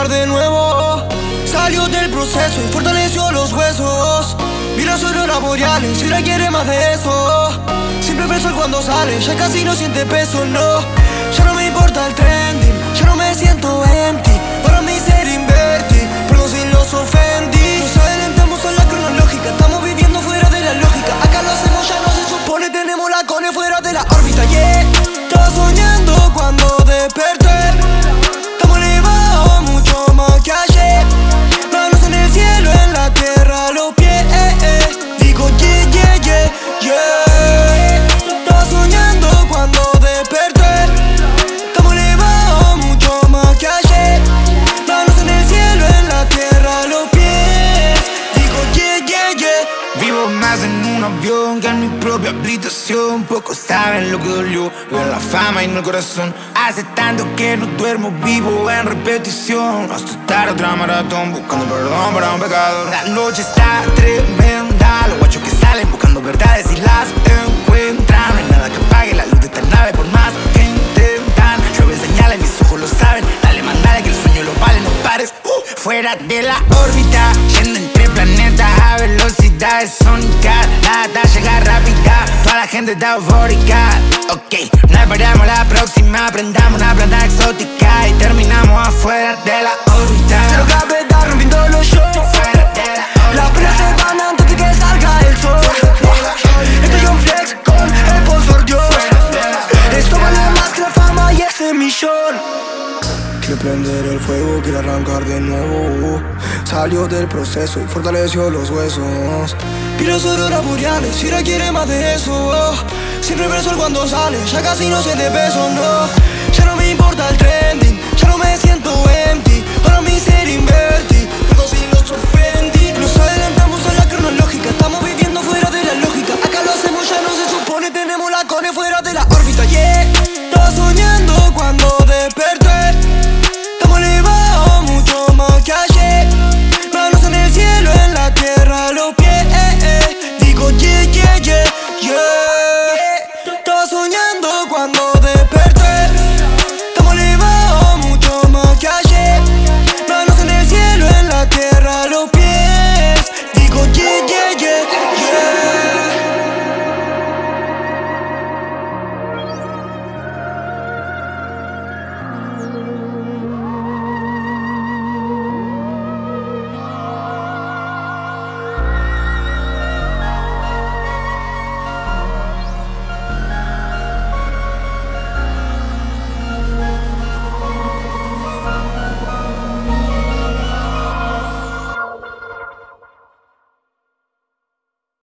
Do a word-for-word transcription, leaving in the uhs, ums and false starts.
arrancar de nuevo. Salió del proceso y fortaleció los huesos. Vi las auroras boreales y ahora quiere más de eso. Siempre ve el sol cuando sale, ya casi no siente peso, no. Ya no me importa el trending, ya no me siento empty. Para mí ser invertir, perdón si los ofendí. Nos adelantamos a la cronológica, estamos viviendo fuera de la lógica. Acá lo hacemos, ya no se supone, tenemos la cone fuera de la órbita, yeah. Estaba soñando cuando desperté. Estamos elevados mucho más que ayer. Manos en el cielo, en la tierra, los pies. Digo yeah, yeah, yeah, yeah. Estaba soñando cuando desperté. Estamos elevados mucho más que ayer. Manos en el cielo, en la tierra, los pies. Digo yeah, yeah, yeah. Vivo más en un avión que en mi propia habitación. Pocos saben lo que dolió, veo la fama y no el corazón. Hace tanto que no duermo, vivo en repetición. Hasta estar otra maratón buscando perdón para un pecado. La noche está tremenda, los guachos que salen buscando verdades y las encuentran. No hay nada que apague la luz de esta nave por más que intentan. Llueve señales, mis ojos lo saben. Dale, mandale que el sueño lo vale, no pares. uh, Fuera de la órbita, yendo entre planetas a velocidades sónicas. La data llega rápida, toda la gente está eufórica. Ok, no paramos la próxima, prendamos una planta exótica y terminamos afuera de la órbita. Cero gravedad rompiendo los shows. Fuera de la órbita. Las pruebas se van antes de que salga el sol. Estoy on flex con el sponsor Dios. Esto vale más que la fama y ese millón. Quiere prender el fuego, quiere arrancar de nuevo. Salió del proceso y fortaleció los huesos. Vi las auroras boreales y ahora quiere más de eso. Siempre ve el sol cuando sale, ya casi no siente peso, no. Ya no me importa el trending, ya no me